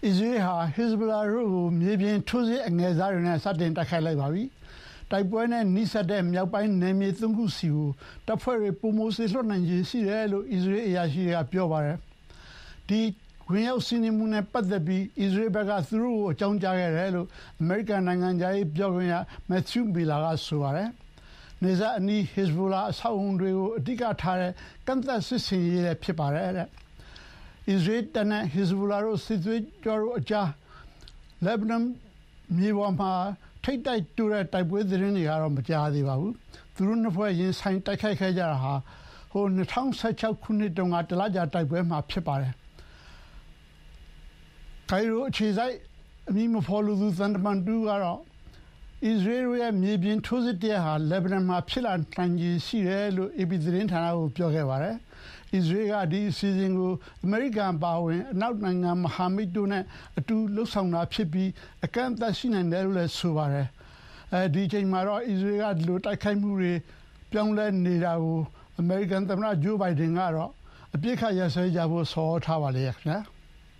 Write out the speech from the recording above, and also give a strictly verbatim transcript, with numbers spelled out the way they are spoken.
အစ္စရေးဟာ Hezbollah တို့ကိုမြေပြင်ထိုးစစ်အငယ်စားတွေနဲ့စတင်တိုက်ခိုက်လိုက်ပါပြီ။တိုက်ပွဲနဲ့နှိစက်တဲ့မြောက်ပိုင်းနယ်မြေသုံးခုစီကိုတပ်ဖွဲ့တွေပိုမိုစေလွှတ်နိုင်ခြေရှိတယ်လို့အစ္စရေးအရာရှိတွေကပြောပါတယ်။ဒီဝင်ရောက်စီးနင်းမှုနဲ့ပတ်သက်ပြီးအစ္စရေးဘက်ကသူတို့ကိုအကြောင်းကြားခဲ့တယ်လို့အမေရိကန်နိုင်ငံသားရေးပြောခွင့်ရ Matthew Miller ကဆိုပါတယ်။နေဇာအနီး Hezbollah အဆောက်အုံတွေကိုအဓိကထားတဲ့ကန့်သတ်စစ်ဆင်ရေးလည်းဖြစ်ပါတယ်တဲ့။အစ္စရေးတပ်နဲ့ Hezbollah တို့စစ်သွေးကြွတို့အကြားလက်ဘနွန်မြေပေါ်မှာထိပ်တိုက်တိုးတဲ့တိုက်ပွဲသတင်းတွေကတော့မကြားသေးပါဘူး။သူတို့နှစ်ဖွဲ့ရင်ဆိုင်တိုက်ခိုက်ခဲ့ကြတာဟာဟို၂၀၁၆ခုနှစ်တုန်းကတလကြာတိုက်ပွဲမှာဖြစ်ပါတယ်။ကိုင်ရိုအခြေစိုက်အမည်မဖော်လိုသူသံတမန်တူကတော့အစ္စရေးရဲ့မြေပြင်ထိုးစစ်တရဟာလက်ဘနွန်မှာဖြစ်လာနိုင်ခြေရှိတယ်လို့ အေပီ သတင်းဌာနကိုပြောခဲ့ပါတယ်။အစ္စရေးကဒီအစီအစဉ်ကိုအမေရိကန်ပါဝင်အနောက်နိုင်ငံမဟာမိတ်တို့နဲ့အတူလှုပ်ဆောင်တာဖြစ်ပြီးအကန့်အသတ်ရှိနိုင်တယ်လို့လည်းဆိုပါတယ်။အဲဒီအချိန်မှာတော့အစ္စရေးကဒီလိုတိုက်ခိုက်မှုတွေပြောင်းလဲနေတာကိုအမေရိကန်သမ္မတဂျိုးဘိုင်ဒန်ကတော့အပြစ်ခတ်ရစဲကြဖို့ဆော်ထားပါလေခင်ဗျာ။